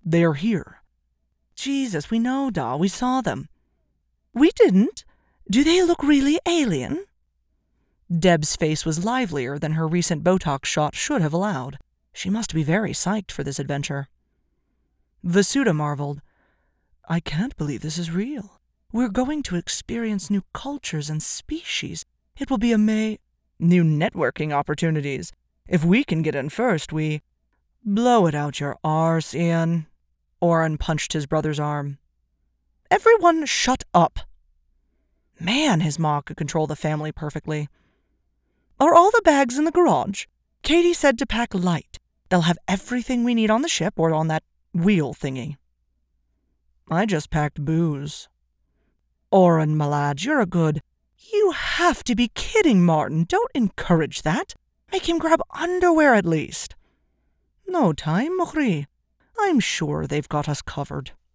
They're here. Jesus, we know, Da. We saw them. We didn't. Do they look really alien? Deb's face was livelier than her recent Botox shot should have allowed. She must be very psyched for this adventure. Vasuda marveled. I can't believe this is real. We're going to experience new cultures and species. It will be new networking opportunities. If we can get in first, we... Blow it out your arse, Ian. Oren punched his brother's arm. Everyone shut up. Man, his ma could control the family perfectly. Are all the bags in the garage? Katie said to pack light. They'll have everything we need on the ship or on that wheel thingy. I just packed booze. Oren, my lad, you're a good... You have to be kidding, Martin. Don't encourage that. Make him grab underwear at least. No time, Mokri. I'm sure they've got us covered.